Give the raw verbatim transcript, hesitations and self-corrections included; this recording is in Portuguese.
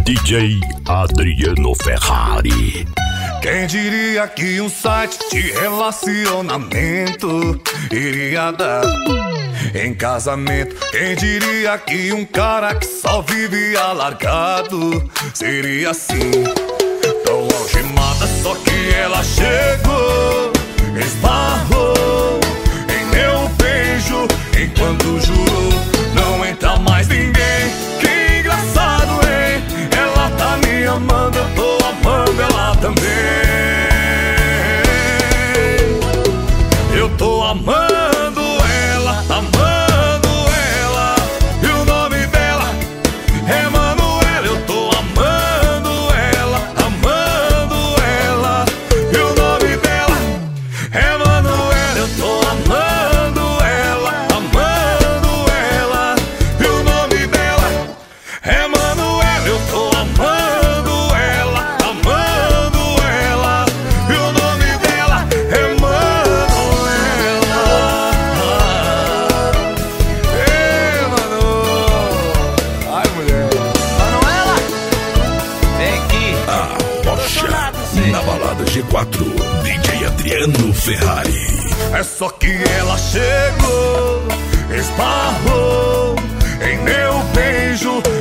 D J Adriano Ferrari. Quem diria que um site de relacionamento iria dar em casamento? Quem diria que um cara que só vivia largado seria assim? Tão algemada, só que ela chegou, esbarrou em meu beijo, enquanto jurou não entra mais ninguém. Que engraçado, hein? Ela tá me amando, eu tô amando ela também. Eu tô amando ela, amando ela, e o nome dela é Manuela. Eu tô amando ela, amando ela, e o nome dela é Manuela. Eu tô amando ela, amando ela, e o nome dela é Manuela. Eu tô amando ela, amando ela, e o nome dela é Manuela. Ei, Manu. Ai, mulher. Manuela, vem aqui. Ah, Poxa, na balada G quatro, D J Adriano Ferrari. É só que ela chegou, esbarrou em meu beijo,